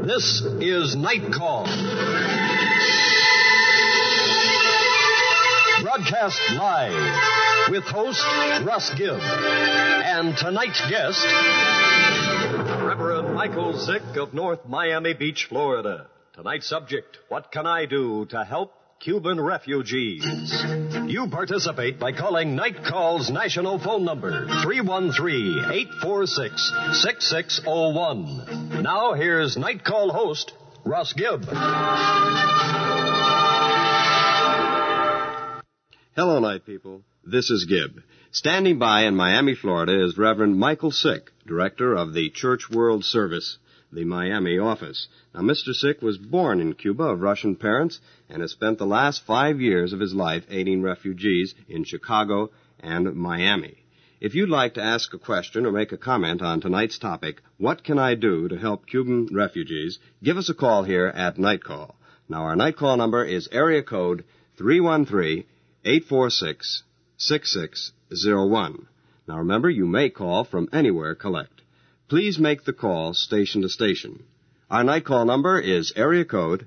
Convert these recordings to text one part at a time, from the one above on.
This is Night Call. Broadcast live with host Russ Gibb. And tonight's guest, Reverend Michael Zick of North Miami Beach, Florida. Tonight's subject, what can I do to help Cuban refugees? You participate by calling Night Call's national phone number, 313-846-6601. Now here's Night Call host, Russ Gibb. Hello, night people. This is Gibb. Standing by in Miami, Florida is Reverend Michael Zick, director of the Church World Service, the Miami office. Now, Mr. Zick was born in Cuba of Russian parents and has spent the last 5 years of his life aiding refugees in Chicago and Miami. If you'd like to ask a question or make a comment on tonight's topic, what can I do to help Cuban refugees, give us a call here at Night Call. Now, our Night Call number is area code 313-846-6601. Now, remember, you may call from anywhere collect. Please make the call station to station. Our Night Call number is area code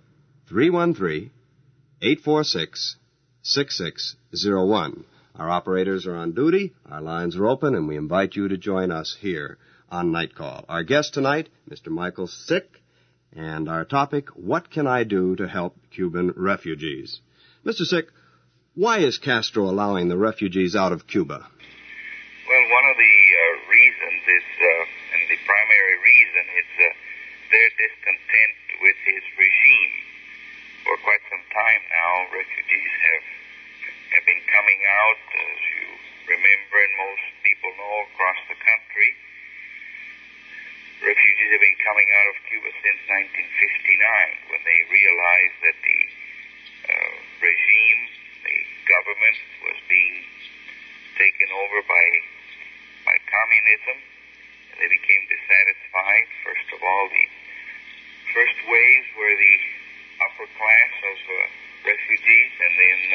313-846-6601. Our operators are on duty, our lines are open, and we invite you to join us here on Night Call. Our guest tonight, Mr. Michael Zick, and our topic, what can I do to help Cuban refugees? Mr. Zick, why is Castro allowing the refugees out of Cuba? Well, one of the reasons is, and the primary reason is their discontent with his regime. For quite some time now, refugees have been coming out, as you remember, and most people know, across the country. Refugees have been coming out of Cuba since 1959, when they realized that the regime, the government, was being taken over by communism, and they became dissatisfied. First of all, the first waves were the upper class of refugees, and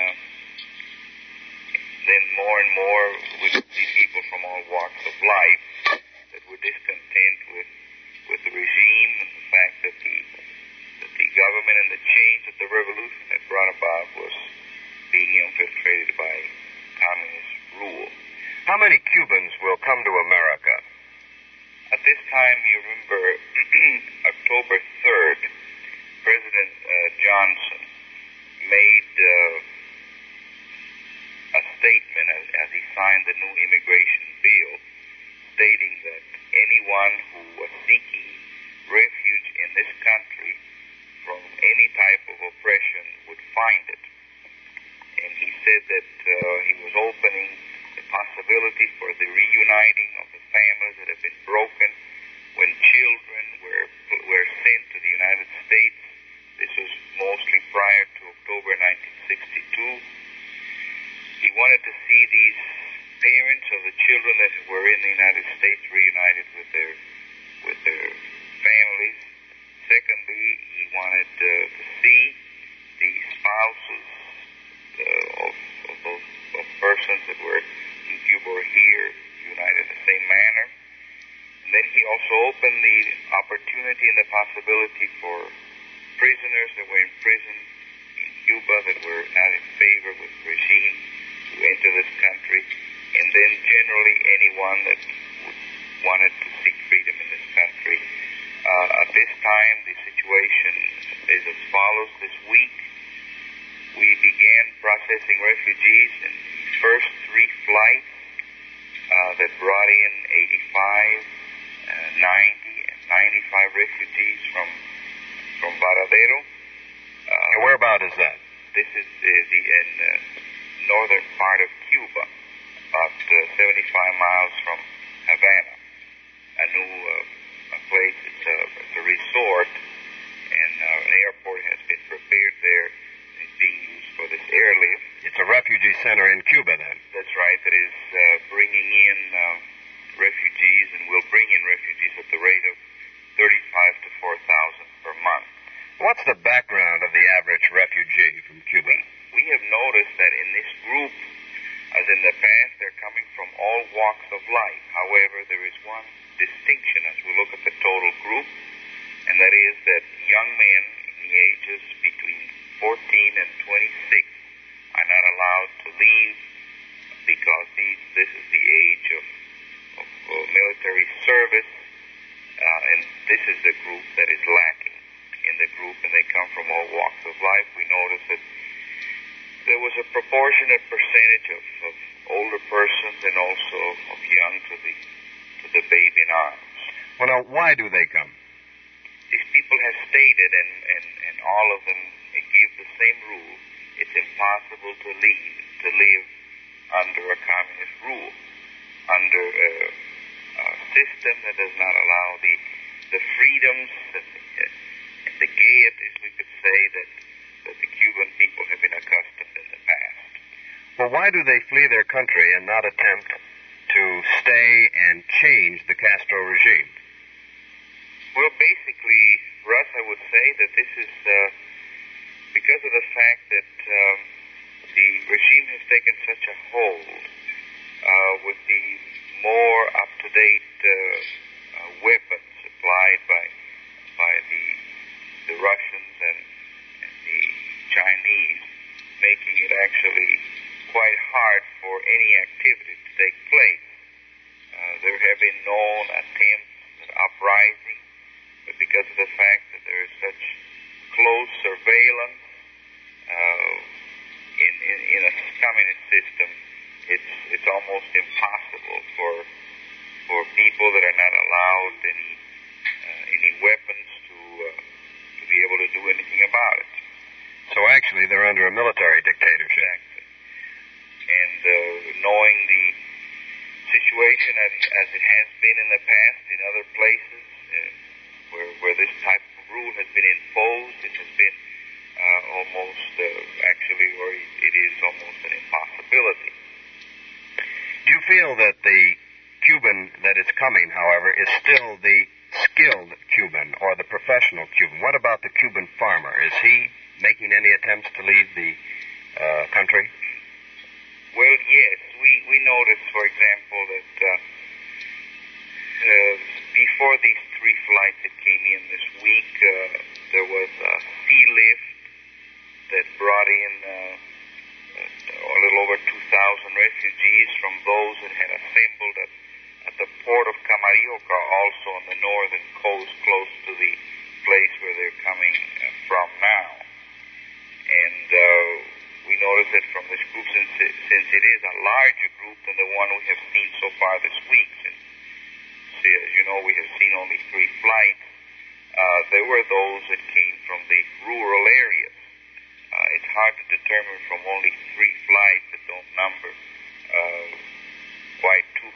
then more and more we would see people from all walks of life that were discontent with the regime and the fact that the government and the change that the revolution had brought about was being infiltrated by communist rule. How many Cubans will come to America? At this time, you remember, October 3rd, President Johnson made a statement as he signed the new immigration bill, stating that anyone who was seeking refuge in this country from any type of oppression would find it. And he said that he was opening the possibility for the reuniting of the families that have been broken when children were sent to the United States. This was mostly prior to October 1962. He wanted to see these parents of the children that were in the United States reunited with their families. Secondly, he wanted to see the spouses of persons that were in Cuba or here united in the same manner. And then he also opened the opportunity and the possibility for prisoners that were in prison in Cuba that were not in favor with the regime to enter this country, and then generally anyone that wanted to seek freedom in this country. At this time, the situation is as follows. This week, we began processing refugees in the first 3 flights that brought in 85, 90, and 95 refugees from Varadero. Whereabout is that? This is in the northern part of Cuba, about 75 miles from Havana. A new place. It's a resort, and an airport has been prepared there. It's being used for this airlift. It's a refugee center in Cuba, then? That's right. That is bringing in refugees, and will bring in refugees at the rate of 35 to 4,000 per month. What's the background of the average refugee from Cuba? We have noticed that in this group, as in the past, they're coming from all walks of life. However, there is one distinction as we look at the total group, and that is that young men in the ages between 14 and 26 are not allowed to leave because this is the age of military service, and this is the group that is lacking in the group, and they come from all walks of life. We noticed that there was a proportionate percentage of older persons and also of young to the babe in arms. Well, now, why do they come? These people have stated, and all of them give the same rule: it's impossible to live under a communist rule, under a system that does not allow the freedoms and the gaieties, we could say, that the Cuban people have been accustomed in the past. Well, why do they flee their country and not attempt to stay and change the Castro regime? Well, basically, Russ, I would say that this is because of the fact that the regime has taken such a hold with the more up-to-date weapons supplied by the Russians and the Chinese, making it actually quite hard for any activity to take place. There have been known attempts at uprising, but because of the fact that there is such close surveillance in a communist system, it's almost impossible for people that are not allowed any weapons to be able to do anything about it. So actually, they're under a military dictatorship. Exactly. And knowing the situation as it has been in the past in other places where this type of rule has been imposed, it has been almost actually, or it is almost an impossibility. Do you feel that the Cuban that is coming, however, is still the skilled Cuban or the professional Cuban? What about the Cuban farmer? Is he making any attempts to leave the country? Well, yes. We noticed, for example, that before these 3 flights that came in this week, there was a sea lift that brought in a little over 2,000 refugees from those that had assembled at the port of Camarioca, also on the northern coast, close to the place where they're coming from now. And we noticed that from this group, since it is a larger group than the one we have seen so far this week, since, as you know, we have seen only 3 flights, there were those that came from the rural areas. It's hard to determine from only 3 flights that don't number quite 200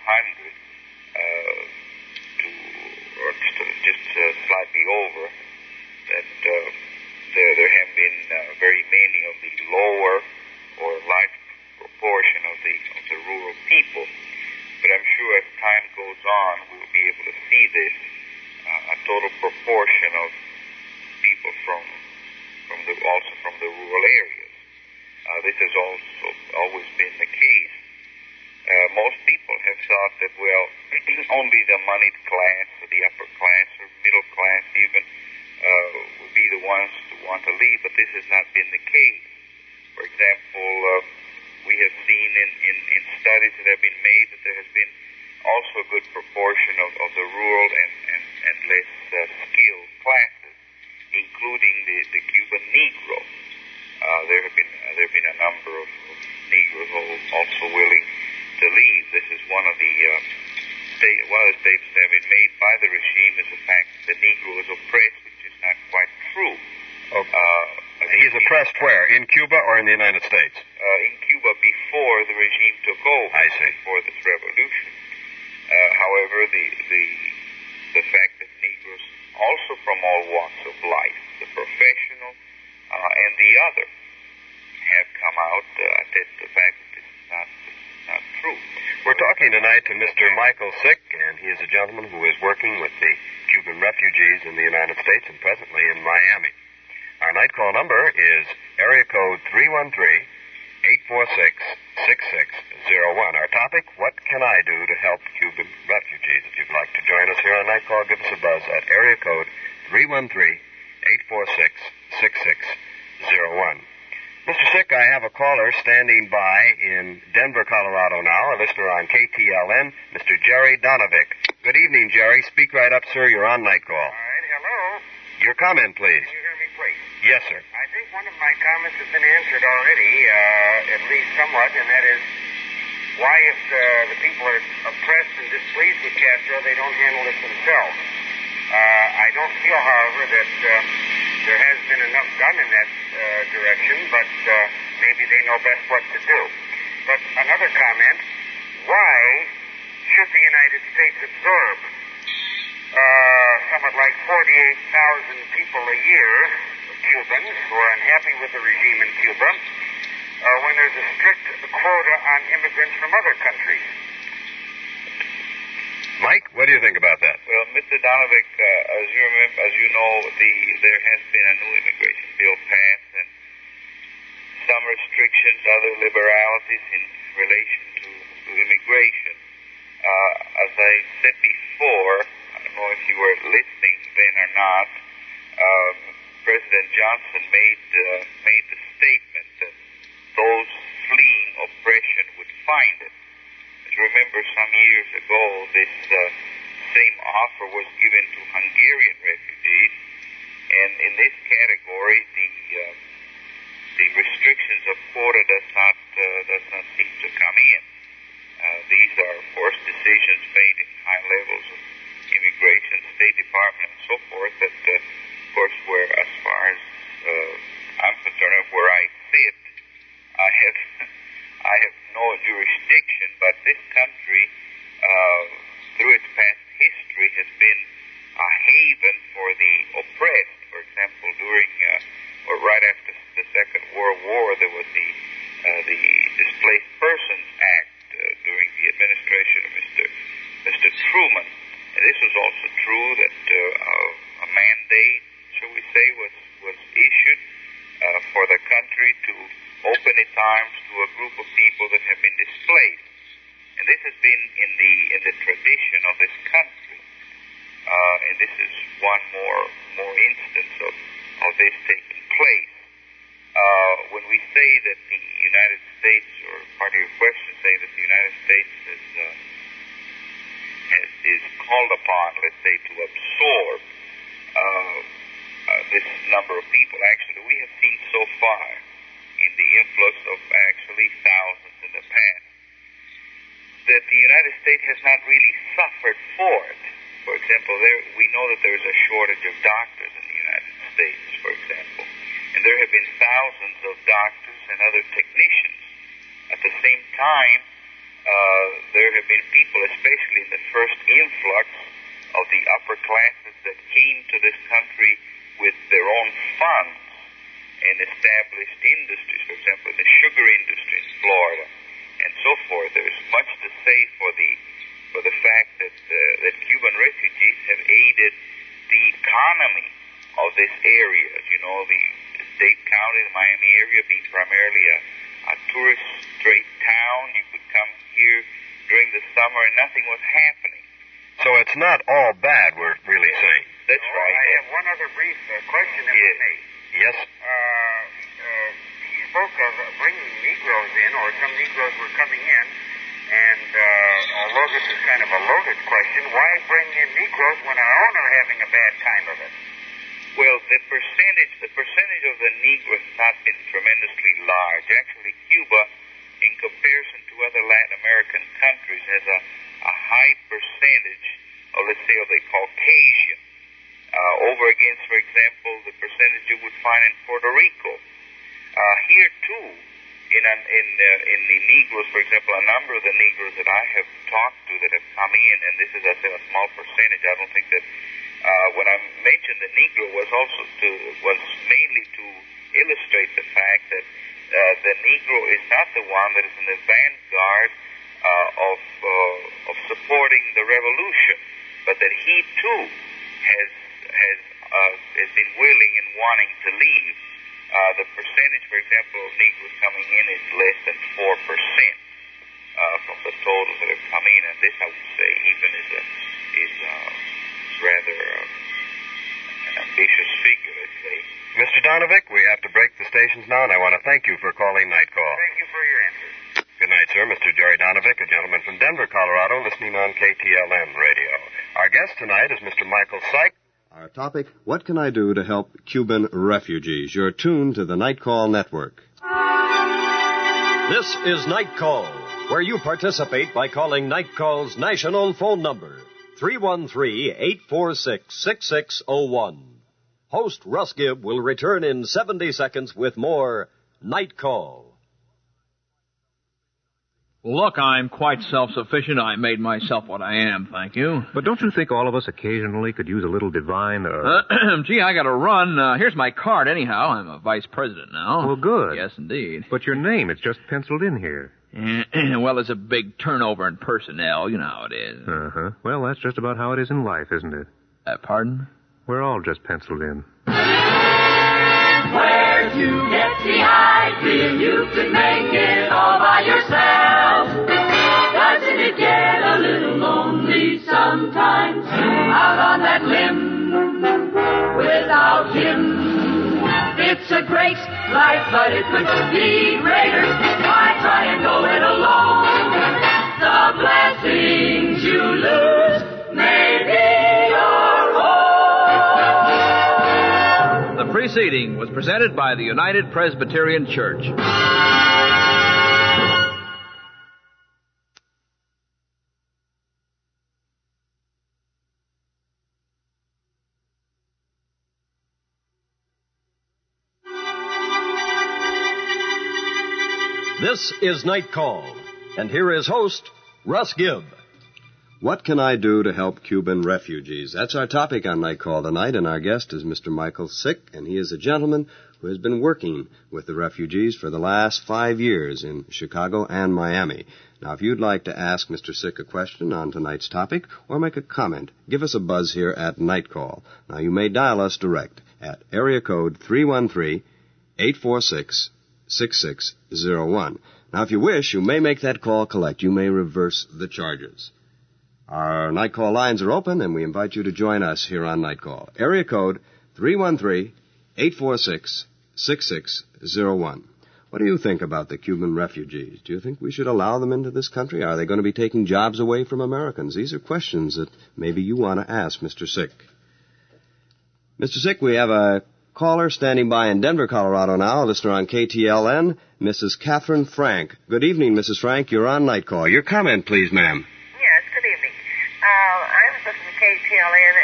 or just slightly over, that there have been very many of the lower or large proportion of the rural people. But I'm sure as time goes on, we'll be able to see this, a total proportion of people also from the rural areas. This has also always been the case. Most people have thought that, well, only the moneyed class, or the upper class, or middle class even, would be the ones who want to leave, but this has not been the case. For example, we have seen in studies that have been made that there has been also a good proportion of the rural and less skilled classes, including the Cuban Negro. There have been a number of Negroes also willing to leave. This is one of the statements that have been made by the regime, is the fact that the Negro is oppressed, which is not quite true. He's oppressed where? In Cuba or in the United States? In Cuba before the regime took over. I see. Before this revolution. However, the fact that Negroes, also from all walks of life, the professional and the other, have come out, attest the fact that this is not true. We're talking tonight to Mr. Michael Sick, and he is a gentleman who is working with the Cuban refugees in the United States and presently in Miami. Our night call number is area code 313-846-6601. Our topic, what can I do to help Cuban refugees? If you'd like to join us here on Night Call, give us a buzz at area code 546-6601. Mr. Sick, I have a caller standing by in Denver, Colorado now, a listener on KTLN, Mr. Jerry Donovic. Good evening, Jerry. Speak right up, sir. You're on Night Call. All right, hello. Your comment, please. Can you hear me, please? Yes, sir. I think one of my comments has been answered already, at least somewhat, and that is why if the people are oppressed and displeased with Castro, they don't handle it themselves. I don't feel, however, that there has been enough done in that direction, but maybe they know best what to do. But another comment, why should the United States absorb somewhat like 48,000 people a year, Cubans, who are unhappy with the regime in Cuba, when there's a strict quota on immigrants from other countries? Mike, what do you think about that? Well, Mr. Donovic, as you know, there has been a new immigration bill passed, and some restrictions, other liberalities in relation to immigration. As I said before, I don't know if you were listening then or not, President Johnson made the statement that those fleeing oppression would find it. Remember, some years ago, this same offer was given to Hungarian refugees, and in this category, the restrictions of quota does not seem to come in. These are, of course, decisions made in high levels of immigration, State Department, and so forth. That, of course, where, as far as I'm concerned, where I sit, I have no jurisdiction, but this country, through its past history, has been a haven for the oppressed. For example, during or right after the Second World War, there was the Displaced Persons Act during the administration of Mr. Truman. And this was also true that a mandate, shall we say, was issued for the country to open its arms to a group of people that have been displaced. And this has been in the tradition of this country. And this is one more instance of this taking place. When we say that the United States, or part of your question saying that the United States is called upon, let's say, to absorb this number of people, actually, we have seen so far in the influx of actually thousands in the past, that the United States has not really suffered for it. For example, we know that there is a shortage of doctors in the United States, for example, and there have been thousands of doctors and other technicians. At the same time, there have been people, especially in the first influx of the upper classes, that came to this country with their own funds and established industries, for example, in the sugar industry in Florida, and so forth. There's much to say for the fact that Cuban refugees have aided the economy of this area. As you know, the Dade County, the Miami area, being primarily a tourist straight town, you could come here during the summer and nothing was happening. So it's not all bad, we're really saying. That's right. I have one other brief question, if I may. Yes. He spoke of bringing Negroes in, or some Negroes were coming in, and although this is kind of a loaded question, why bring in Negroes when our own are having a bad time of it? Well, the percentage of the Negro has not been tremendously large. Actually, Cuba, in comparison to other Latin American countries, has a high percentage of, let's say, of the Caucasian. Over against, for example, the percentage you would find in Puerto Rico. Here, too, in the Negroes, for example, a number of the Negroes that I have talked to that have come in, and this is, I say, a small percentage. I don't think that when I mentioned the Negro was mainly to illustrate the fact that the Negro is not the one that is in the vanguard of supporting the revolution, but that he too has been willing and wanting to leave. The percentage, for example, of Negroes coming in is less than 4% from the totals that have come in, and this, I would say, even is rather ambitious figure, let's say. Mr. Donovic, we have to break the stations now, and I want to thank you for calling Night Call. Thank you for your answer. Good night, sir. Mr. Jerry Donovic, a gentleman from Denver, Colorado, listening on KTLN radio. Our guest tonight is Mr. Michael Syke. Our topic, what can I do to help Cuban refugees? You're tuned to the Night Call Network. This is Night Call, where you participate by calling Night Call's national phone number, 313-846-6601. Host Russ Gibb will return in 70 seconds with more Night Call. Look, I'm quite self-sufficient. I made myself what I am, thank you. But don't you think all of us occasionally could use a little divine... Gee, I gotta run. Here's my card anyhow. I'm a vice president now. Well, good. Yes, indeed. But your name, it's just penciled in here. Well, there's a big turnover in personnel. You know how it is. Uh-huh. Well, that's just about how it is in life, isn't it? Pardon? We're all just penciled in. Where'd you get the idea you could make it all by yourself? Doesn't it get a little lonely sometimes out on that limb without him? It's a great life, but it could be greater. Why try and go it alone? The blessings you lose may be your own. The preceding was presented by the United Presbyterian Church. This is Night Call, and here is host Russ Gibb. What can I do to help Cuban refugees? That's our topic on Night Call tonight, and our guest is Mr. Michael Syke, and he is a gentleman who has been working with the refugees for the last 5 years in Chicago and Miami. Now, if you'd like to ask Mr. Syke a question on tonight's topic or make a comment, give us a buzz here at Night Call. Now, you may dial us direct at area code 313-846-6601. Now, if you wish, you may make that call collect. You may reverse the charges. Our Night Call lines are open, and we invite you to join us here on Night Call. Area code 313-846-6601. What do you think about the Cuban refugees? Do you think we should allow them into this country? Are they going to be taking jobs away from Americans? These are questions that maybe you want to ask Mr. Syke. Mr. Syke, we have a caller standing by in Denver, Colorado now, a listener on KTLN, Mrs. Catherine Frank. Good evening, Mrs. Frank. You're on Night Call. Your comment, please, ma'am. Good evening. I was listening to KTLN,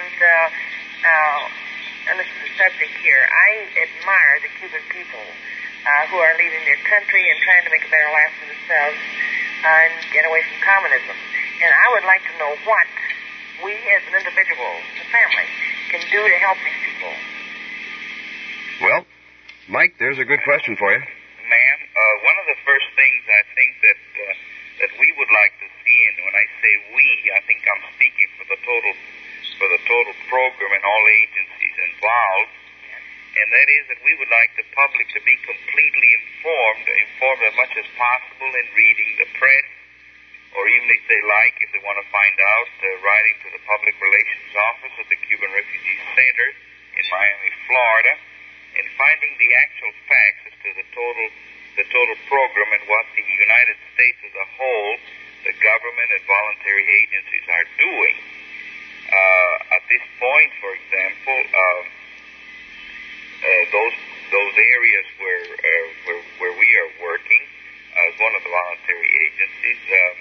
and this is the subject here. I admire the Cuban people who are leaving their country and trying to make a better life for themselves and get away from communism. And I would like to know what we as an individual, the family, can do to help these people. Well, Mike, there's a good question for you. Ma'am, one of the first things I think that we would like to see, and when I say we, I think I'm speaking for the total program and all agencies involved, and that is that we would like the public to be completely informed as much as possible in reading the press, or even if they like, if they want to find out, writing to the Public Relations Office at the Cuban Refugee Center in Miami, Florida, and finding the actual facts as to the total program and what the United States as a whole, the government and voluntary agencies are doing. At this point, for example, those areas where we are working as one of the voluntary agencies,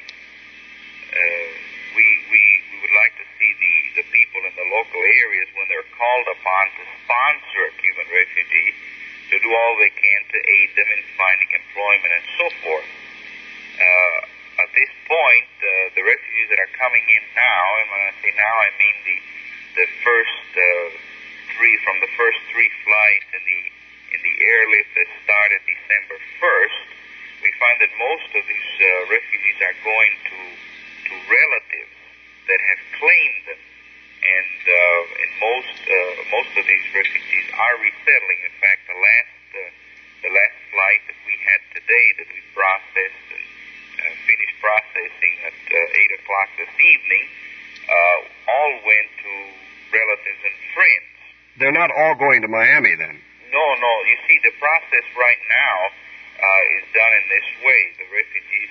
we would like to see the people in the local areas, when they're called upon to sponsor a Cuban refugee, to do all they can to aid them in finding employment and so forth. At this point, the refugees that are coming in now, and when I say now, I mean the first three flights in the airlift that started December 1st, we find that most of these refugees are going to relatives that have claimed them, and most of these refugees are resettling. In fact, the last flight that we had today that we processed and finished processing at 8 o'clock this evening, all went to relatives and friends. all going to Miami then? No. You see, the process right now is done in this way. The refugees,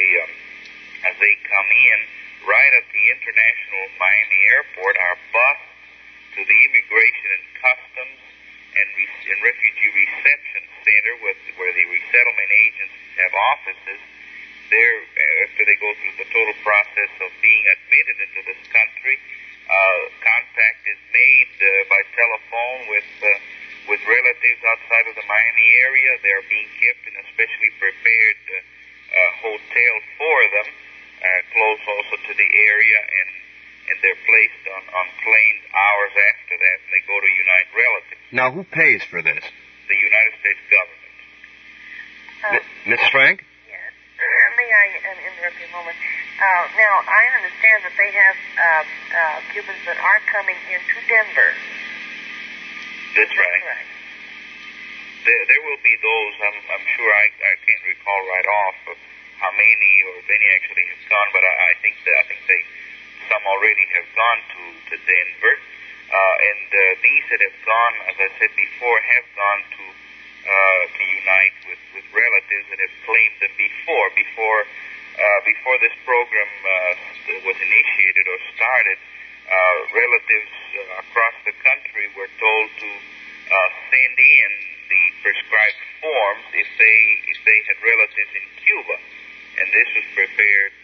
as they come in, right at the International Miami Airport, are bused to the Immigration and Customs and Refugee Reception Center, where the resettlement agencies have offices. There, after they go through the total process of being admitted into this country, contact is made by telephone with relatives outside of the Miami area. They are being kept in a specially prepared hotel for them, close also to the area, and they're placed on planes hours after that, and they go to unite relatives. Now, who pays for this? The United States government. Mrs. Frank? May I interrupt you a moment? Now, I understand that they have Cubans that are coming into Denver. That's right. There will be those. I'm sure I can't recall right off of how many or if any actually have gone, but I think some already have gone to Denver, and these that have gone, as I said before, have gone to unite with relatives that have claimed them before this program was initiated or started. Relatives across the country were told to send in the prescribed forms if they had relatives in Cuba, and this was prepared,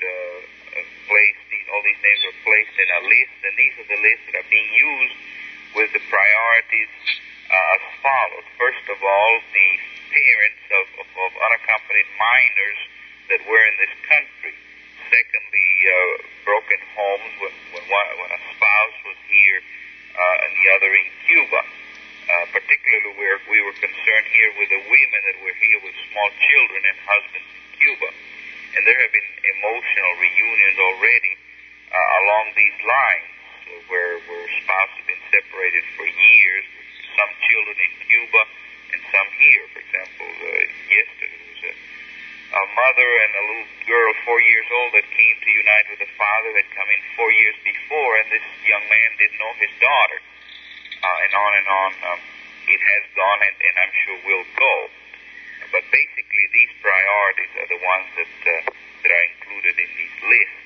all these names were placed in a list, and these are the lists that are being used with the priorities as follows. First of all, the parents of unaccompanied minors that were in this country. Secondly, broken homes when a spouse was here and the other in Cuba. Particularly we were concerned here with the women that were here with small children and husbands in Cuba. And there have been emotional reunions already along these lines where spouses have been separated for years, some children in Cuba and some here. For example, yesterday there was a mother and a little girl 4 years old that came to unite with the father that come in 4 years before, and this young man didn't know his daughter. And on and on. It has gone, and I'm sure will go. But basically, these priorities are the ones that are included in these lists.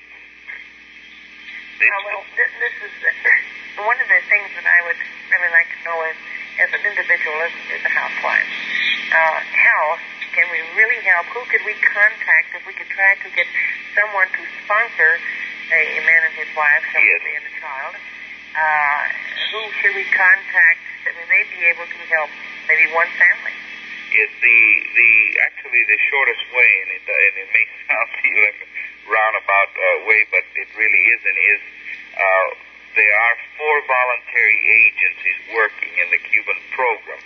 This is one of the things that I would really like to know as an individual, as a housewife. How can we really help? Who could we contact if we could try to get someone to sponsor a man and his wife, somebody and a child? Who should we contact that we may be able to help maybe one family? Yes, actually the shortest way, and it may sound like a roundabout way, but it really isn't, is there are 4 voluntary agencies working in the Cuban program.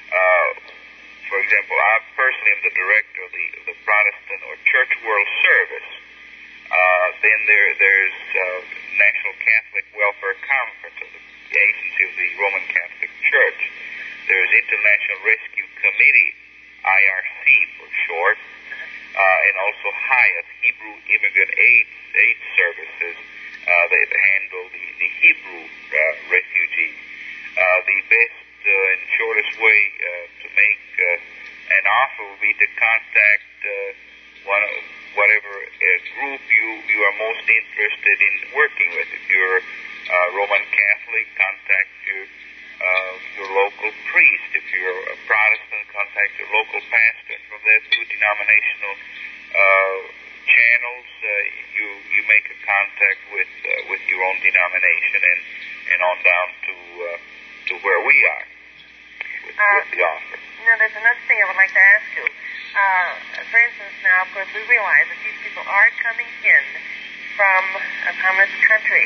For example, I personally am the director of the Protestant or Church World Service. Then there's National Catholic Welfare Conference, the agency of the Roman Catholic Church. There's International Rescue Committee, IRC for short, and also HIAS, Hebrew Immigrant Aid Services, that handle the Hebrew refugees. The best and shortest way to make an offer would be to contact whatever group you are most interested in working with. If you're Roman Catholic, contact your local priest. If you're a Protestant, contact your local pastor. And from there, through denominational channels, you make a contact with your own denomination and on down to where we are with the offer. Now, there's another thing I would like to ask you. For instance, now, of course, we realize that these people are coming in from a communist country.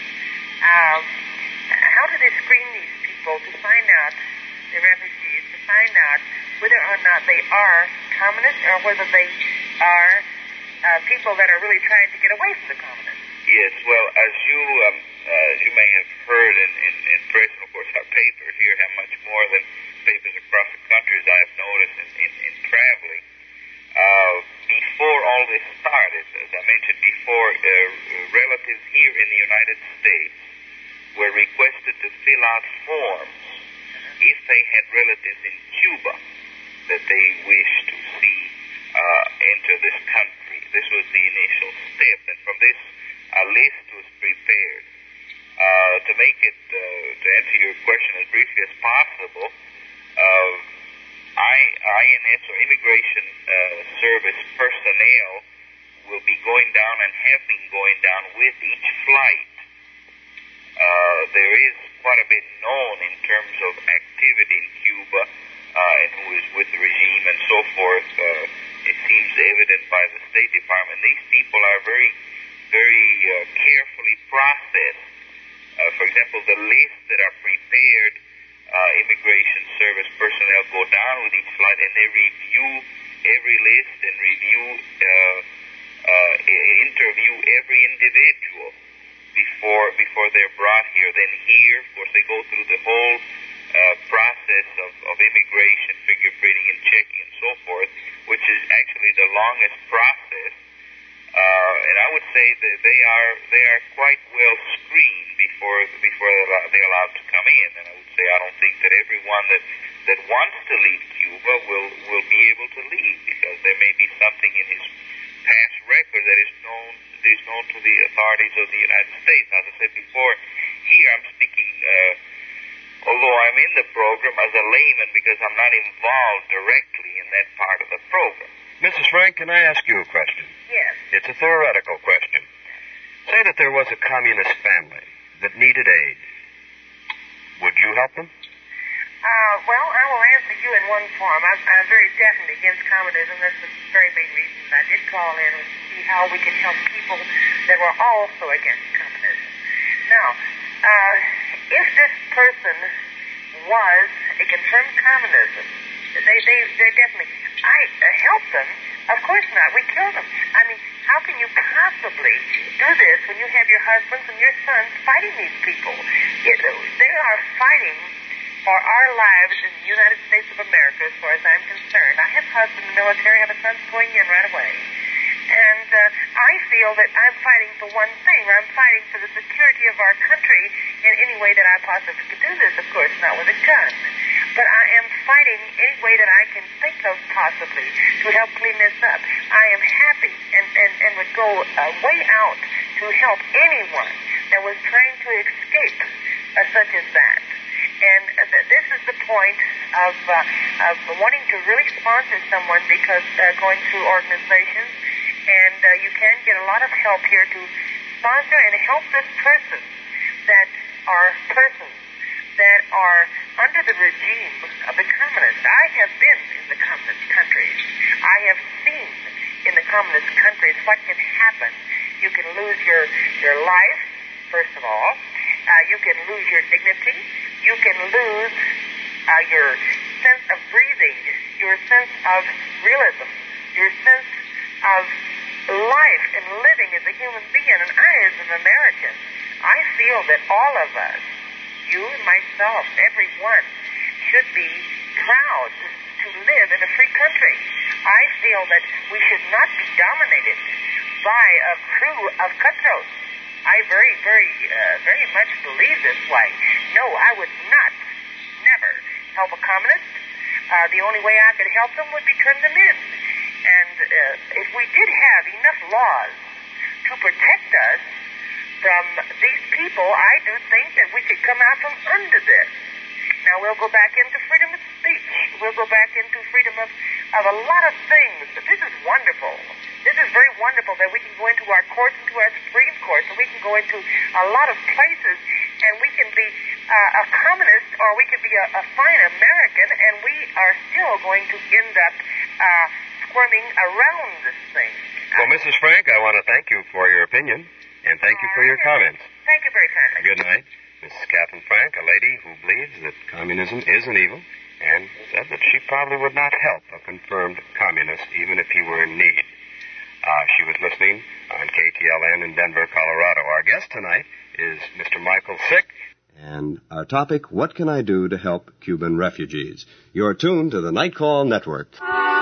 How do they screen these people to find out, the refugees, to find out whether or not they are communists or whether they are people that are really trying to get away from the communists? Yes, well, as you may have heard in press, and of course our papers here have much more than papers across the country, as I've noticed in traveling. Before all this started, as I mentioned before, relatives here in the United States were requested to fill out forms say, had relatives in Cuba that they wished to see enter this country. This was the initial step, and from this, a list was prepared. To make it, to answer your question as briefly as possible, INS or Immigration Service personnel will be going down and have been going down with each flight. There is quite a bit known in terms of activity in Cuba and who is with the regime and so forth. It seems evident by the State Department. These people are very, very carefully processed. For example, the lists that are prepared, Immigration Service personnel go down with each flight and they review every list and interview every individual before they're brought here. Then here, of course, they go through the whole process of immigration, fingerprinting and checking and so forth, which is actually the longest process. And I would say that they are quite well screened before they're allowed to come in. And I would say I don't think that everyone that wants to leave Cuba will be able to leave, because there may be something in his past record that is known to the authorities of the United States. As I said before, here I'm speaking, although I'm in the program as a layman, because I'm not involved directly in that part of the program. Mrs. Frank, can I ask you a question? Yes. It's a theoretical question. Say that there was a communist family that needed aid. Would you help them? Well, I will answer you in one form. I'm very definitely against communism. That's the very big reason I did call in to see how we could help people that were also against communism. Now, if this person was a confirmed communism, they definitely... I help them? Of course not. We kill them. I mean, how can you possibly do this when you have your husbands and your sons fighting these people? They are fighting for our lives in the United States of America, as far as I'm concerned. I have a husband in the military, I have a son going in right away. And I feel that I'm fighting for one thing. I'm fighting for the security of our country in any way that I possibly could do this, of course, not with a gun. But I am fighting any way that I can think of possibly to help clean this up. I am happy and would go way out to help anyone that was trying to escape such as that. And this is the point of wanting to really sponsor someone, because going through organizations, and you can get a lot of help here to sponsor and help this person that are under the regime of the communists. I have been in the communist countries. I have seen in the communist countries what can happen. You can lose your life, first of all. You can lose your dignity. You can lose your sense of breathing, your sense of realism, your sense of life and living as a human being. And I, as an American, I feel that all of us, you and myself, everyone, should be proud to live in a free country. I feel that we should not be dominated by a crew of cutthroats. I very, very, very much believe this way. No, I would not, never help a communist. The only way I could help them would be turn them in. And if we did have enough laws to protect us from these people, I do think that we could come out from under this. Now, we'll go back into freedom of speech. We'll go back into freedom of a lot of things. But this is wonderful. This is very wonderful that we can go into our courts, into our Supreme Court, and we can go into a lot of places, and we can be a communist, or we can be a fine American, and we are still going to end up squirming around this thing. Well, Mrs. Frank, I want to thank you for your opinion, and thank you for your comments. Thank you very kindly. Good night. Mrs. Catherine Frank, a lady who believes that communism is an evil, and said that she probably would not help a confirmed communist, even if he were in need. She was listening on KTLN in Denver, Colorado. Our guest tonight is Mr. Michael Sick. And our topic, what can I do to help Cuban refugees? You're tuned to the Night Call Network.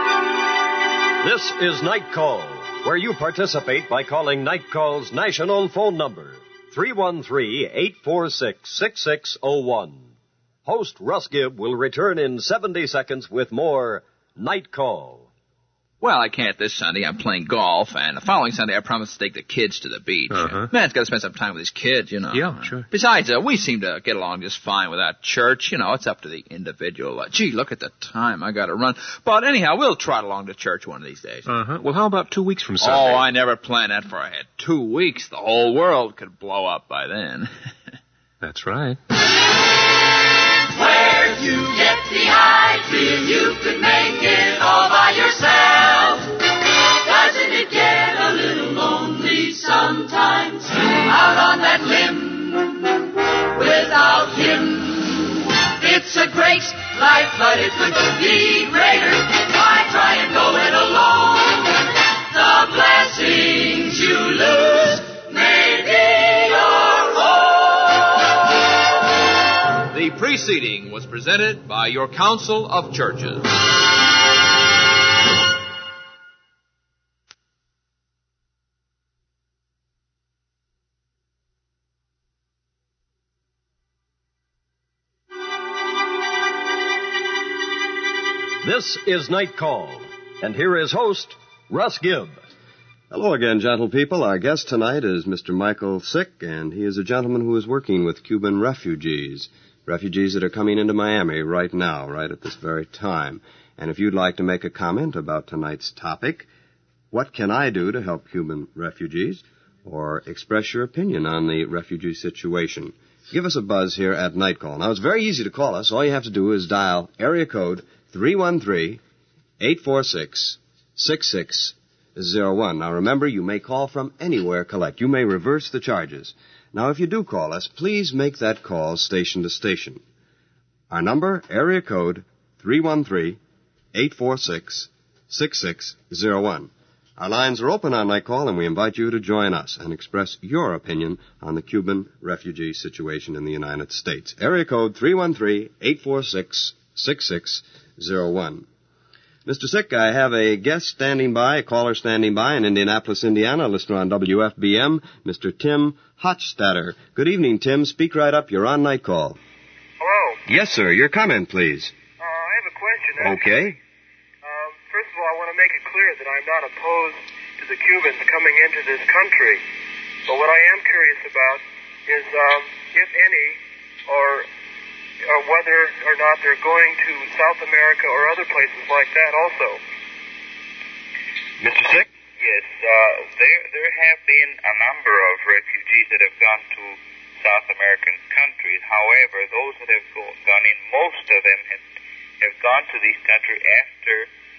This is Night Call, where you participate by calling Night Call's national phone number, 313-846-6601. Host Russ Gibb will return in 70 seconds with more Night Call. Well, I can't this Sunday. I'm playing golf, and the following Sunday I promised to take the kids to the beach. Man's got to spend some time with his kids, you know. Yeah, sure. Besides, we seem to get along just fine without church. You know, it's up to the individual. Gee, look at the time. I got to run. But anyhow, we'll trot along to church one of these days. Well, how about 2 weeks from Sunday? Oh, I never planned that far ahead. 2 weeks. The whole world could blow up by then. That's right. Where'd you get the idea you could make it all by yourself? Doesn't it get a little lonely sometimes out on that limb without him? It's a great life, but it could be greater. Why try and go it alone? The blessings you lose may be your own. The preceding was presented by your Council of Churches. This is Night Call, and here is host Russ Gibb. Hello again, gentle people. Our guest tonight is Mr. Michael Sick, and he is a gentleman who is working with Cuban refugees that are coming into Miami right now, right at this very time. And if you'd like to make a comment about tonight's topic, what can I do to help Cuban refugees, or express your opinion on the refugee situation, give us a buzz here at Night Call. Now, it's very easy to call us. All you have to do is dial area code 313-846-6601. Now, remember, you may call from anywhere collect. You may reverse the charges. Now, if you do call us, please make that call station to station. Our number, area code 313-846-6601. Our lines are open on Night Call, and we invite you to join us and express your opinion on the Cuban refugee situation in the United States. Area code 313-846-6601. Mr. Sick, I have a guest standing by, a caller standing by in Indianapolis, Indiana, a listener on WFBM, Mr. Tim Hochstatter. Good evening, Tim. Speak right up. You're on Night Call. Hello. Yes, sir. Your comment, please. I have a question. Okay. First of all, I want to make it clear that I'm not opposed to the Cubans coming into this country. But what I am curious about is if any, or whether or not they're going to South America or other places like that also. Mr. Sick? Yes, there have been a number of refugees that have gone to South American countries. However, those that have gone in, most of them have gone to these countries after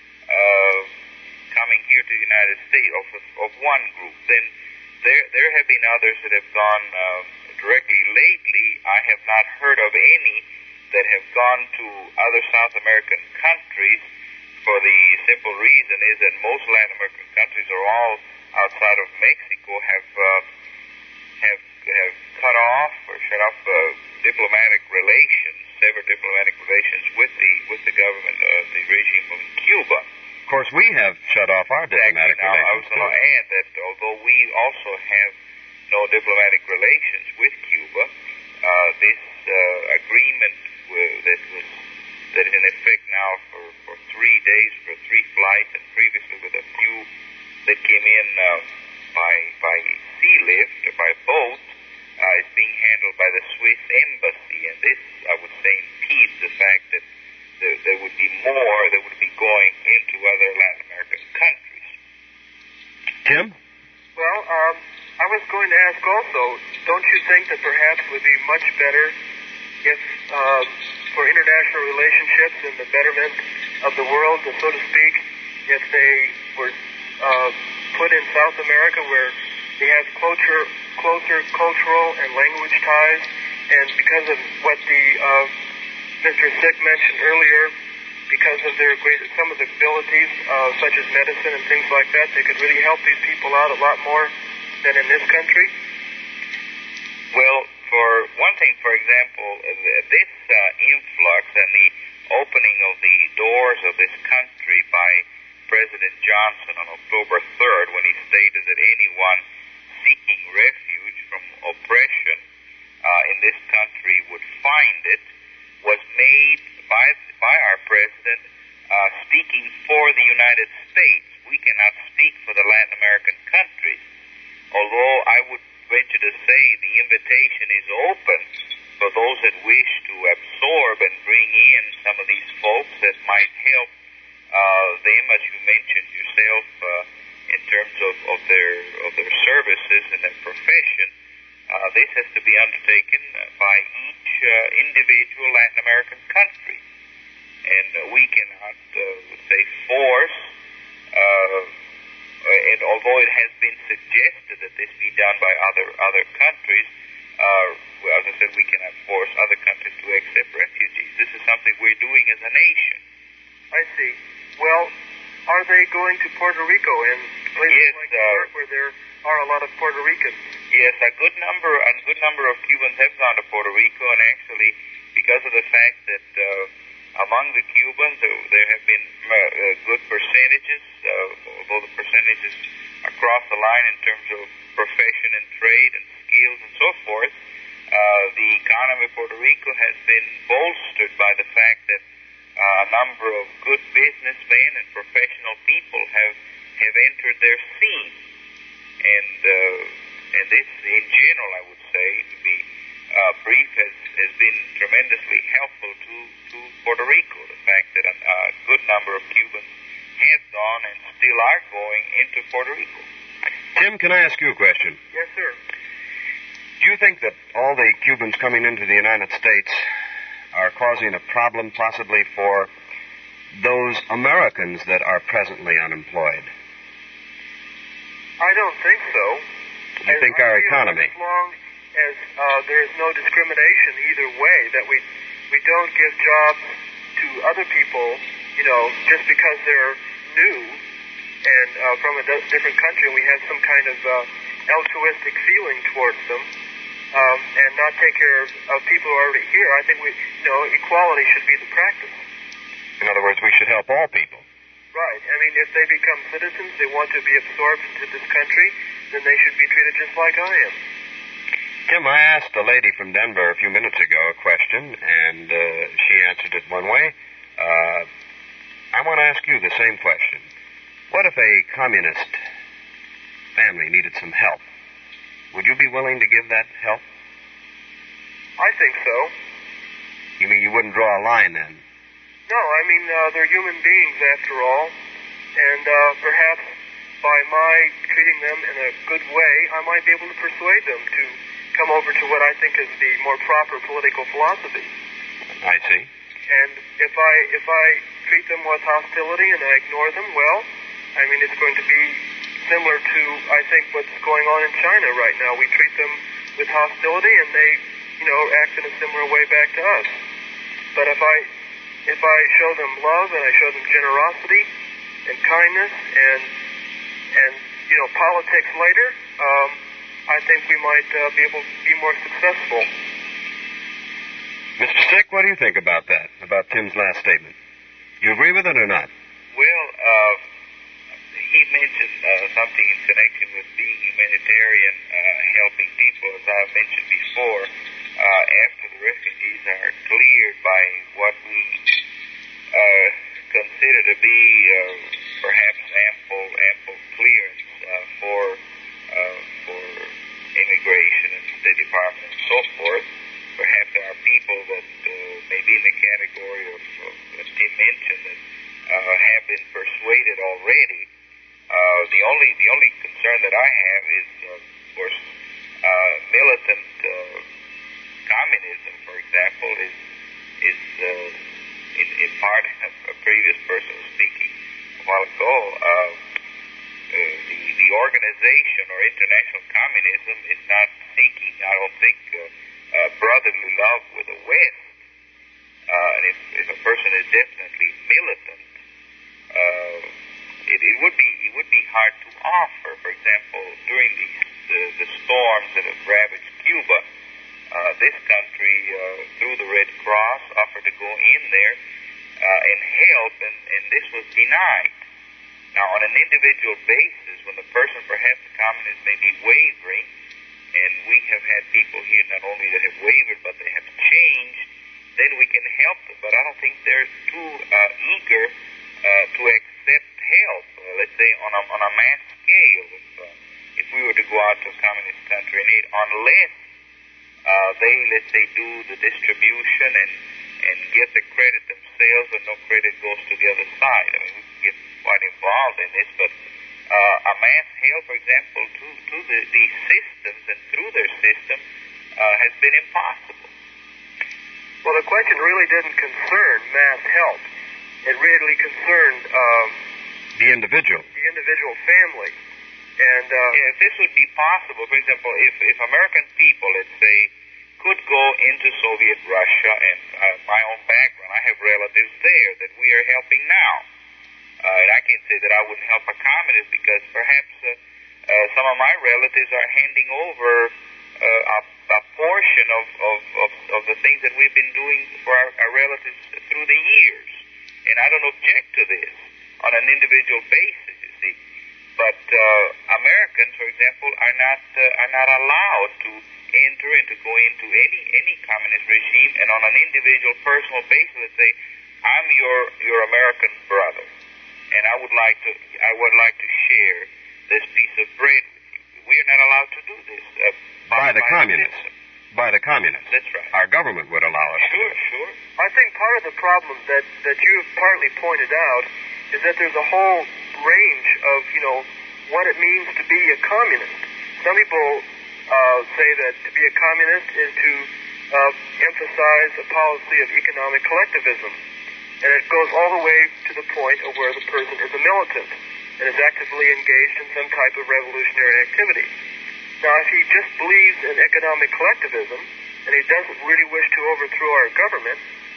coming here to the United States of one group. Then there have been others that have gone directly. Lately, I have not heard of any that have gone to other South American countries, for the simple reason is that most Latin American countries are all outside of Mexico have cut off or shut off diplomatic relations, severed diplomatic relations with the government, the regime of Cuba. Of course, we have shut off our diplomatic Now, I was relations. going to add that although we also have no diplomatic relations with Cuba, this agreement that is in effect now for 3 days for 3 flights, and previously with a few that came in by sea lift or by boat, is being handled by the Swiss embassy, and this, I would say, impedes the fact that there would be more that would be going into other Latin American countries. Tim? Well, I was going to ask also, don't you think that perhaps it would be much better if, for international relationships and the betterment of the world, so to speak, if they were put in South America where they have closer cultural and language ties, and because of what the Mr. Sick mentioned earlier, because of their some of the abilities, such as medicine and things like that, they could really help these people out a lot more than in this country? Well, for one thing, for example, this influx and the opening of the doors of this country by President Johnson on October 3rd, when he stated that anyone seeking refuge from oppression in this country would find it, was made by our president speaking for the United States. We cannot speak for the Latin American countries, although I would venture to say the invitation is open for those that wish to absorb and bring in some of these folks that might help them, as you mentioned yourself, in terms of their services and their profession. This has to be undertaken by each individual Latin American country, and we cannot, say, force. And although it has been suggested that this be done by other countries, well, as I said, we cannot force other countries to accept refugees. This is something we're doing as a nation. I see. Well, are they going to Puerto Rico and places like New York where there are a lot of Puerto Ricans? Yes, a good number of Cubans have gone to Puerto Rico, and actually, because of the fact that among the Cubans there have been good percentages, although the percentages across the line in terms of profession and trade and skills and so forth, the economy of Puerto Rico has been bolstered by the fact that a number of good businessmen and professional people have entered their scene, and this, in general, I would say, to be brief, has been tremendously helpful to Puerto Rico. The fact that a good number of Cubans have gone and still are going into Puerto Rico. Tim, can I ask you a question? Yes, sir. Do you think that all the Cubans coming into the United States are causing a problem possibly for those Americans that are presently unemployed? I don't think so. You think our economy? As long as there is no discrimination either way, that we don't give jobs to other people, just because they're new and from a different country, and we have some kind of altruistic feeling towards them, and not take care of people who are already here. I think equality should be the practice. In other words, we should help all people. Right. I mean, if they become citizens, they want to be absorbed into this country, then they should be treated just like I am. Tim, I asked a lady from Denver a few minutes ago a question, and she answered it one way. I want to ask you the same question. What if a communist family needed some help? Would you be willing to give that help? I think so. You mean you wouldn't draw a line then? No, I mean, they're human beings after all, and perhaps by my treating them in a good way, I might be able to persuade them to come over to what I think is the more proper political philosophy. I see. And if I treat them with hostility and I ignore them, well, I mean, it's going to be similar to, I think, what's going on in China right now. We treat them with hostility, and they, act in a similar way back to us. But if I show them love and I show them generosity and kindness and politics later, I think we might be able to be more successful. Mr. Sick, what do you think about that, about Tim's last statement? You agree with it or not? Well, he mentioned something in connection with being humanitarian, helping people, as I've mentioned before. After the refugees are cleared by what we consider to be perhaps ample clearance for immigration and State Department and so forth, perhaps there are people that may be in the category of, as Tim mentioned, that have been persuaded already. The only concern that I have is, of course, militant communism, for example, is in part, a previous person was speaking a while ago, the organization or international communism is not seeking, I don't think, brotherly love with the West. And if a person is definitely militant, it would be hard to offer. For example, during the storms that have ravaged Cuba, this country, through the Red Cross, offered to go in there and help, and this was denied. Now, on an individual basis, when the person, perhaps the communist, may be wavering, and we have had people here not only that have wavered, but they have changed, then we can help them. But I don't think they're too eager to accept help, let's say on a mass scale, if we were to go out to a communist country in need, unless they, let's say, do the distribution and get the credit themselves, and no credit goes to the other side. I mean, we can get quite involved in this, but a mass help, for example, to these systems and through their system has been impossible. Well, the question really didn't concern mass help. It really concerned the individual family. And if this would be possible, for example, if American people, let's say, could go into Soviet Russia, and my own background, I have relatives there that we are helping now. And I can say that I wouldn't help a communist because perhaps some of my relatives are handing over a portion of the things that we've been doing for our relatives through the years. And I don't object to this on an individual basis, you see. But Americans, for example, are not allowed to enter and to go into any communist regime, and on an individual personal basis, let's say, I'm your American brother, and I would like to share this piece of bread with you. We are not allowed to do this by the communists. By the communists. That's right. Our government would allow us. Sure. I think part of the problem that you've partly pointed out is that there's a whole range of, what it means to be a communist. Some people say that to be a communist is to emphasize a policy of economic collectivism. And it goes all the way to the point of where the person is a militant and is actively engaged in some type of revolutionary activity. Now, if he just believes in economic collectivism and he doesn't really wish to overthrow our government,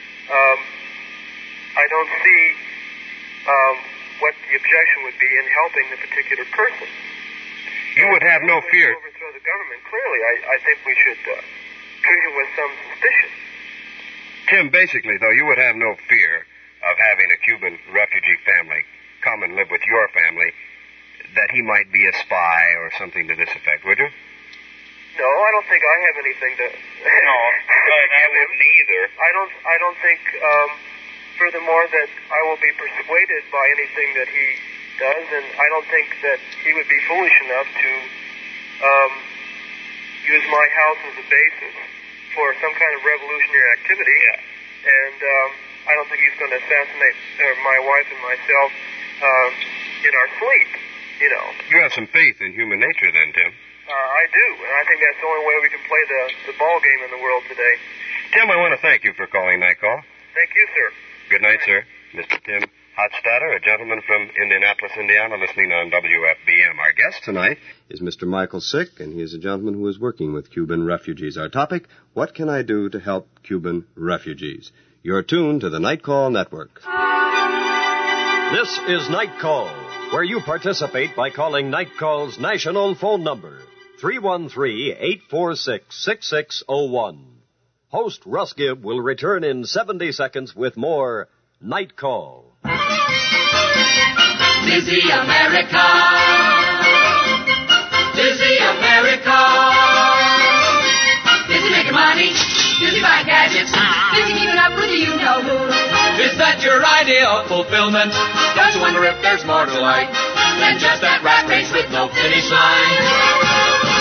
I don't see what the objection would be in helping the particular person. You would have no fear. Overthrow the government. Clearly, I think we should treat him with some suspicion. Tim, basically, though, you would have no fear of having a Cuban refugee family come and live with your family, that he might be a spy or something to this effect, would you? No, I don't think I have anything to. No, I wouldn't either. I don't think. Furthermore, that I will be persuaded by anything that he does, and I don't think that he would be foolish enough to use my house as a basis for some kind of revolutionary activity. Yeah. And I don't think he's going to assassinate my wife and myself in our sleep. You have some faith in human nature, then, Tim. I do, and I think that's the only way we can play the ball game in the world today. Tim, I want to thank you for calling Night Call. Thank you, sir. Good night, sir. Mr. Tim Hotstadter, a gentleman from Indianapolis, Indiana, listening on WFBM. Our guest tonight is Mr. Michael Sick, and he is a gentleman who is working with Cuban refugees. Our topic, what can I do to help Cuban refugees? You're tuned to the Night Call Network. This is Night Call, where you participate by calling Night Call's national phone number, 313-846-6601. Host Russ Gibb will return in 70 seconds with more Night Call. Busy America. Busy America. Busy making money. Busy buying gadgets. Busy keeping up with you know who. Is that your idea of fulfillment? Don't you wonder if there's more to life than just that rat race with no finish line?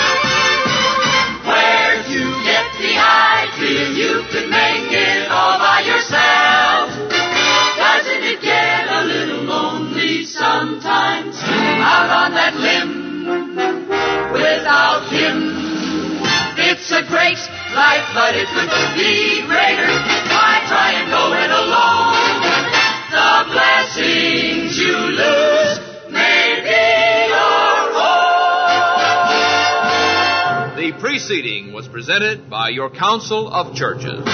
Where'd you get the idea you could make it all by yourself? Doesn't it get a little lonely sometimes out on that limb without him? It's a great life, but it could be greater. Why try and go it alone? The blessings you lose may be your own. The preceding was presented by your Council of Churches.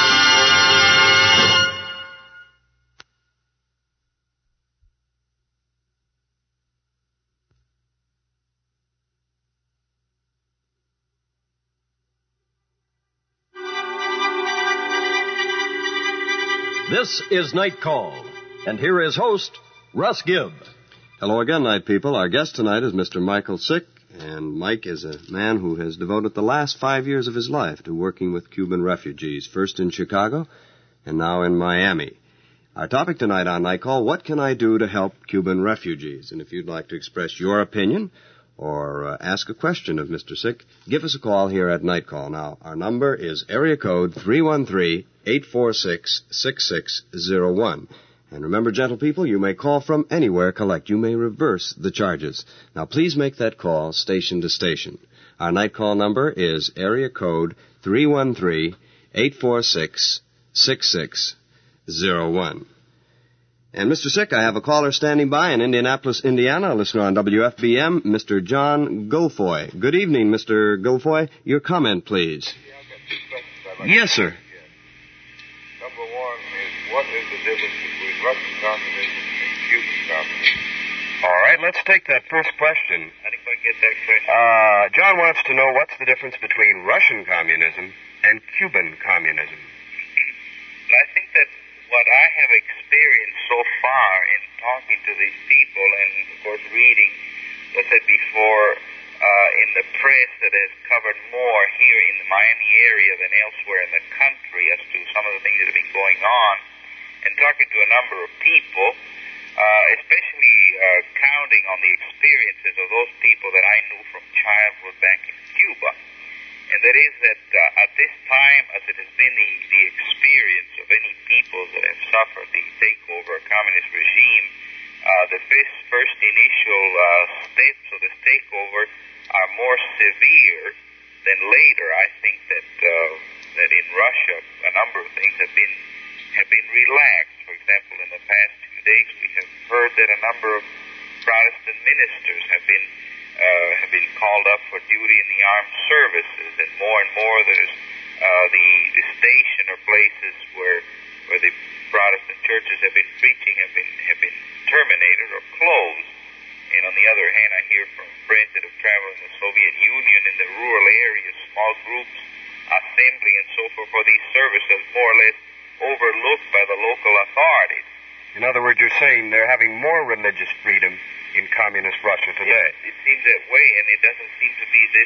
This is Night Call, and here is host, Russ Gibb. Hello again, night people. Our guest tonight is Mr. Michael Sick, and Mike is a man who has devoted the last 5 years of his life to working with Cuban refugees, first in Chicago and now in Miami. Our topic tonight on Night Call, what can I do to help Cuban refugees? And if you'd like to express your opinion or ask a question of Mr. Sick, give us a call here at Night Call. Now, our number is area code 313-846-6601. And remember, gentle people, you may call from anywhere collect. You may reverse the charges. Now, please make that call station to station. Our Night Call number is area code 313-846-6601. And Mr. Sick, I have a caller standing by in Indianapolis, Indiana, a listener on WFBM, Mr. John Guilfoy. Good evening, Mr. Guilfoy. Your comment, please. Yeah, I've got two questions. Yes, sir. Number one is, what is the difference between Russian communism and Cuban communism? All right, let's take that first question. I didn't quite get that question. John wants to know what's the difference between Russian communism and Cuban communism. I think that what I have experienced so far in talking to these people and, of course, reading, as I said before, in the press that has covered more here in the Miami area than elsewhere in the country as to some of the things that have been going on, and talking to a number of people, especially counting on the experiences of those people that I knew from childhood back in Cuba. And that is that at this time, as it has been the experience of any people that have suffered the takeover communist regime, the first initial steps of this takeover are more severe than later. I think that that in Russia a number of things have been relaxed. For example, in the past few days we have heard that a number of Protestant ministers have been called up for duty in the armed services, and more there's the station or places where the Protestant churches have been preaching have been terminated or closed. And on the other hand, I hear from friends that have traveled in the Soviet Union in the rural areas, small groups, assembly and so forth for these services more or less overlooked by the local authorities. In other words, you're saying they're having more religious freedom in communist Russia today. It seems that way, and it doesn't seem to be this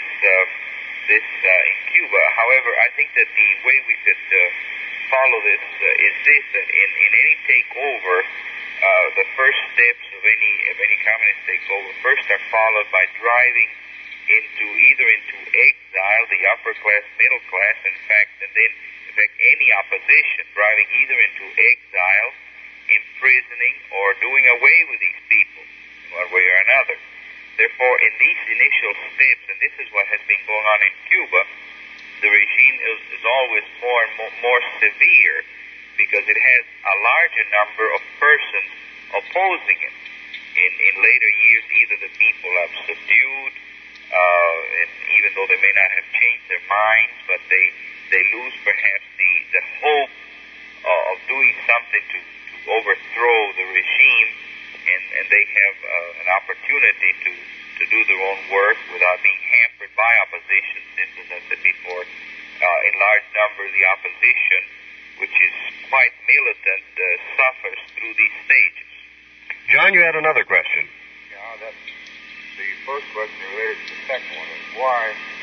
in Cuba. However, I think that the way we could follow this is this: that in any takeover, the first steps of any communist takeover first are followed by driving into exile, the upper class, middle class, in fact any opposition, driving either into exile, imprisoning, or doing away with these people in one way or another. Therefore, in these initial steps, and this is what has been going on in Cuba, the regime is always more and more severe because it has a larger number of persons opposing it. In later years, either the people have subdued, and even though they may not have changed their minds, but they lose perhaps the hope of doing something to overthrow the regime, and they have an opportunity to do their own work without being hampered by opposition, since, as I said before, in large numbers the opposition, which is quite militant, suffers through these stages. John, you had another question. Yeah, that's the first question related to the second one. Is why,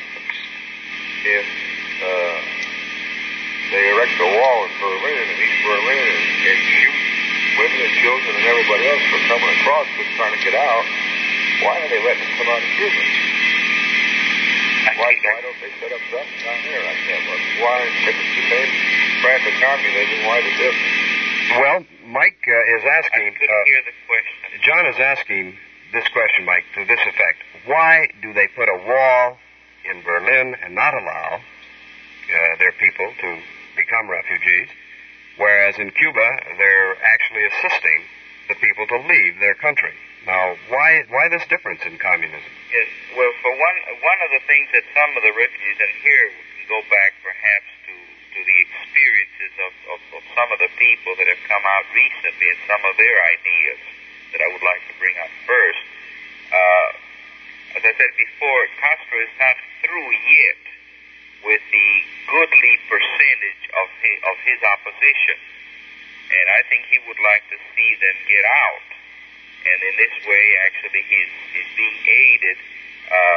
if they erect a wall in Berlin, and East Berlin, and shoot women and children and everybody else for coming across but trying to get out, why are they letting them come out of Cuba? Why don't they set up something down there like that? Why, if it's the same brand of communism, why the difference? Well, Mike is asking... I couldn't hear the question. John is asking this question, Mike, to this effect. Why do they put a wall in Berlin and not allow their people to become refugees, whereas in Cuba they're actually assisting the people to leave their country? Now, why this difference in communism? Yes, well, for one of the things that some of the refugees, and here we can go back perhaps to the experiences of some of the people that have come out recently and some of their ideas that I would like to bring up first. As I said before, Castro is not through yet with the goodly percentage of his opposition, and I think he would like to see them get out. And in this way, actually, he's being aided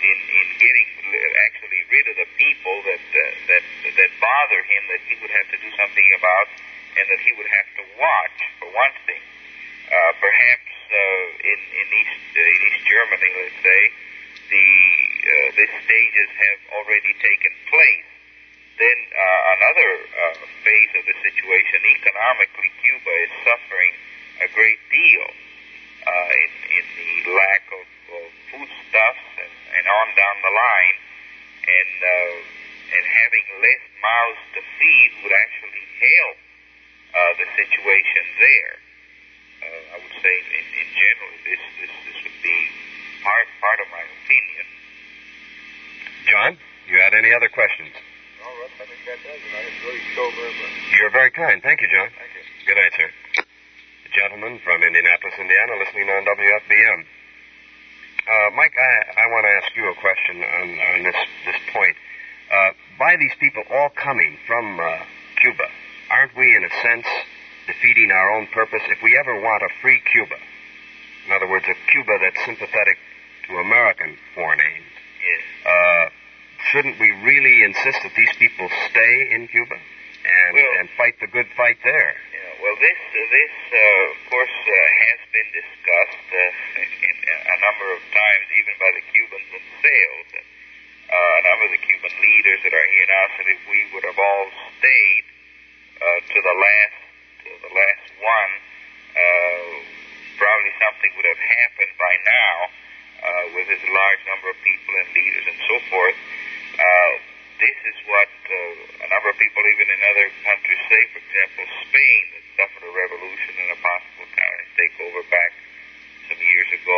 in getting actually rid of the people that bother him, that he would have to do something about, and that he would have to watch, for one thing. Perhaps in East Germany, let's say, the stages have already taken place. Then another phase of the situation, economically, Cuba is suffering a great deal in the lack of foodstuffs and on down the line, and having less mouths to feed would actually help the situation there. I would say, in general, this would be part of my opinion. John, you had any other questions? No, Russ, I think that does it. I enjoyed the show very much. You're very kind. Thank you, John. Thank you. Good night, sir. A gentleman from Indianapolis, Indiana, listening on WFBM. Mike, I want to ask you a question on this point. By these people all coming from Cuba, aren't we, in a sense, defeating our own purpose? If we ever want a free Cuba, in other words, a Cuba that's sympathetic to American foreign aims, yes. Shouldn't we really insist that these people stay in Cuba and fight the good fight there? Yeah, well, this of course, has been discussed in a number of times, even by the Cubans themselves. A number of the Cuban leaders that are here now said if we would have all stayed to the last one, probably something would have happened by now with this large number of people and leaders and so forth. This is what a number of people, even in other countries, say. For example, Spain, that suffered a revolution and a possible communist takeover back some years ago.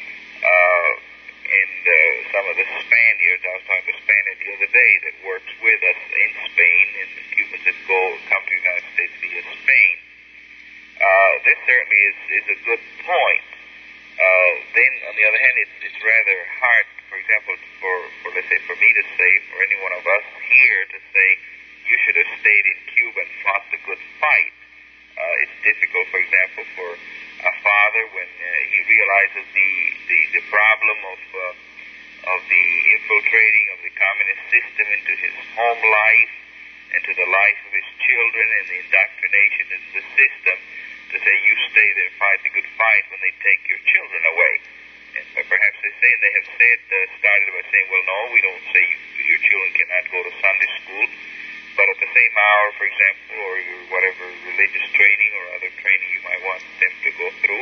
And some of the Spaniards, I was talking to a Spaniard the other day that works with us in Spain, and the Cubans that come to the United States via Spain. This certainly is a good point. Then, on the other hand, it's rather hard, for example, for let's say, for me to say, for any one of us here to say, you should have stayed in Cuba and fought the good fight. It's difficult, for example, for a father when he realizes the problem of the infiltrating of the communist system into his home life and to the life of his children and the indoctrination into the system, to say you stay there and fight the good fight when they take your children away. And perhaps they have started by saying, well, no, we don't say your children cannot go to Sunday school, but at the same hour, for example, or your whatever religious training or other training you might want them to go through,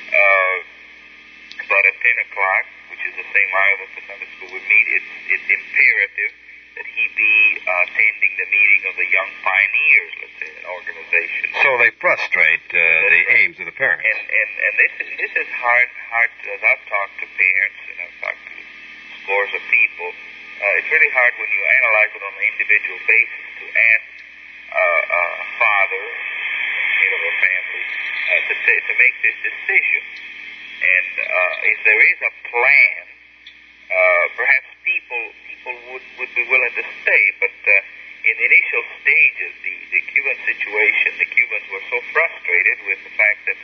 but at 10 o'clock, which is the same hour that the Sunday school would meet, it's imperative that he be attending the meeting of the Young Pioneers, let's say, an organization. So they frustrate the aims of the parents. And this is hard, as I've talked to parents and I've talked to scores of people, it's really hard when you analyze it on an individual basis to ask a father, head of a family, to make this decision. And if there is a plan, perhaps people would be willing to stay, but in the initial stages, the Cuban situation, the Cubans were so frustrated with the fact that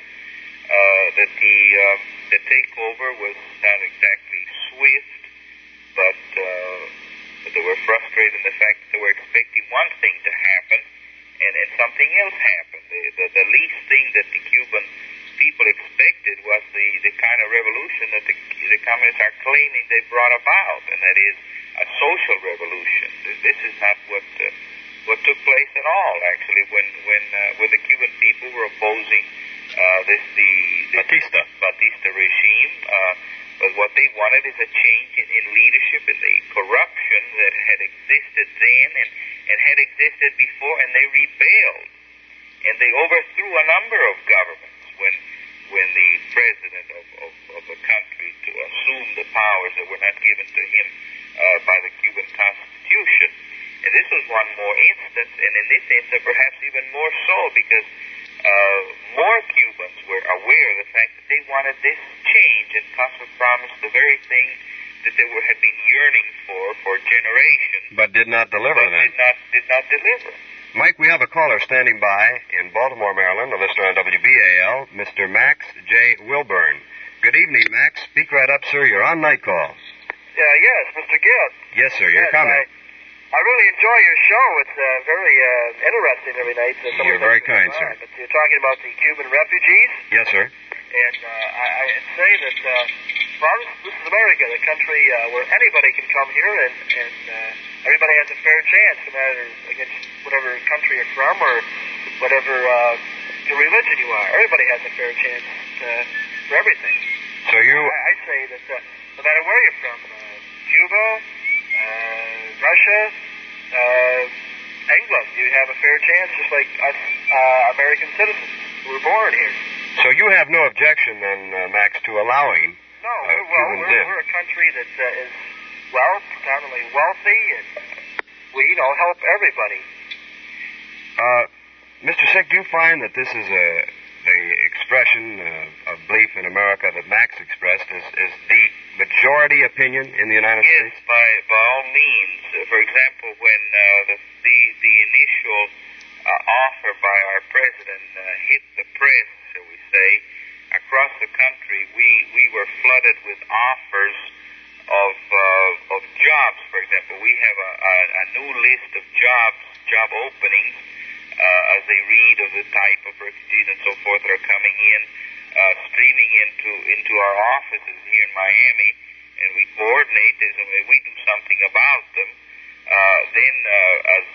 the takeover was not exactly swift, but they were frustrated in the fact that they were expecting one thing to happen, and something else happened. The least thing that the Cuban people expected was the kind of revolution that the communists are claiming they brought about, and that is a social revolution. This is not what took place at all, actually, when the Cuban people were opposing the Batista regime. But what they wanted is a change in leadership, in the corruption that had existed then and had existed before, and they rebelled. And they overthrew a number of governments when the president of the country to assume the powers that were not given to him by the Cuban Constitution. And this was one more instance, and in this instance perhaps even more so, because more Cubans were aware of the fact that they wanted this change, and Castro promised the very thing that they had been yearning for generations. But did not deliver then. Did not deliver. Mike, we have a caller standing by in Baltimore, Maryland, a listener on WBAL, Mr. Max J. Wilburn. Good evening, Max. Speak right up, sir. You're on Night Call. Yes, Mr. Gibb. Yes, sir. Your comment. I really enjoy your show. It's very interesting every night. You're very kind, sir. But you're talking about the Cuban refugees? Yes, sir. And I'd say that, well, this is America, the country where anybody can come here and everybody has a fair chance, no matter against whatever country you're from or whatever your religion you are. Everybody has a fair chance for everything. So I say that no matter where you're from, Cuba, Russia, England, you have a fair chance, just like us American citizens who were born here. So you have no objection then, Max, to allowing Cubans in? We're a country that is, predominantly wealthy, and we, help everybody. Mr. Sick, do you find that this is the expression of belief in America that Max expressed is the majority opinion in the United States? Yes, by all means. For example, when the initial offer by our president hit the press, shall we say, across the country, we were flooded with offers of jobs. For example, we have a new list of job openings as they read of the type of refugees and so forth that are coming in, streaming into our offices here in Miami, and we coordinate this and we do something about them. Then, as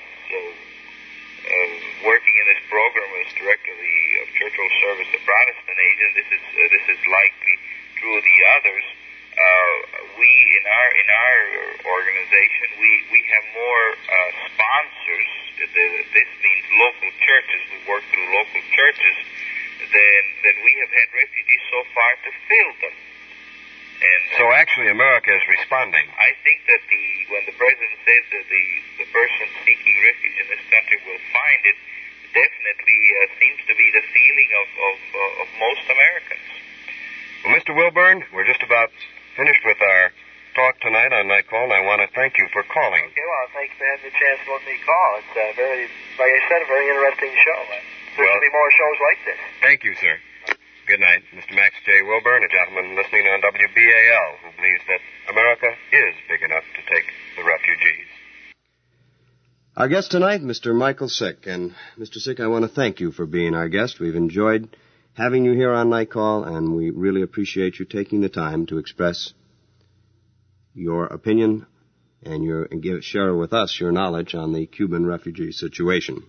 working in this program as director of Church World Service, the Protestant agent, this is likely true of the others. We in our organization we have more sponsors. This means local churches. We work through local churches than we have had refugees so far to fill them. And so actually America is responding. I think that when the president says that the person seeking refuge in this country will find it, definitely seems to be the feeling of most Americans. Well, Mr. Wilburn, we're just about finished with our talk tonight on Night Call, and I want to thank you for calling. Okay, well, thanks for having the chance to let me call. It's very, like I said, a very interesting show. There should be more shows like this. Thank you, sir. Good night. Mr. Max J. Wilburn, a gentleman listening on WBAL, who believes that America is big enough to take the refugees. Our guest tonight, Mr. Michael Sick. And Mr. Sick, I want to thank you for being our guest. We've enjoyed having you here on Night Call, and we really appreciate you taking the time to express your opinion and share with us your knowledge on the Cuban refugee situation.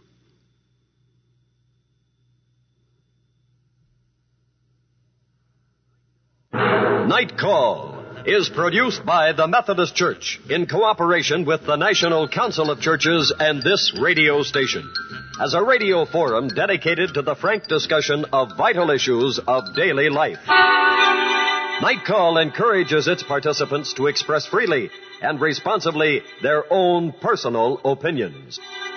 Night Call is produced by the Methodist Church in cooperation with the National Council of Churches and this radio station as a radio forum dedicated to the frank discussion of vital issues of daily life. Night Call encourages its participants to express freely and responsibly their own personal opinions.